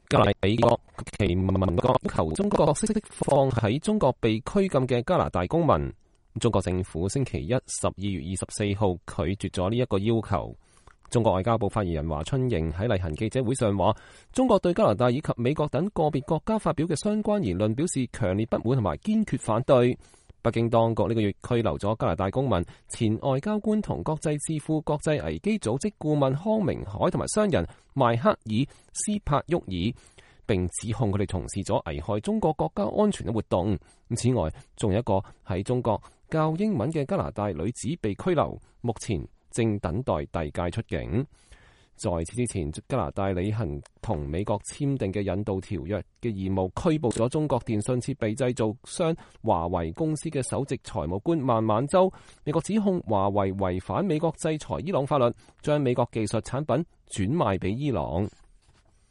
加拿大美國其民國要求中國釋放喺中國被拘禁嘅加拿大公民。中國政府星期一12月24號拒絕咗呢一個要求。中國外交部發言人華春瑩喺例行記者會上話，中國對加拿大以及美國等個別國家發表嘅相關言論表示強烈不滿同埋堅決反對。北京當局呢個月拘留咗加拿大公民、前外交官同國際智庫國際危機組織顧問康明凱同埋商人邁克爾斯帕沃爾，並指控佢哋從事咗危害中國國家安全嘅活動。此外，仲有一個喺中國教英文嘅加拿大女子被拘留，目前正等待遞解出境。在此之前，加拿大履行同美國簽訂嘅引渡條約嘅義務，拘捕咗中國電信設備製造商華為公司嘅首席財務官孟晚舟。美國指控華為違反美國制裁伊朗法律，將美國技術產品轉賣俾伊朗。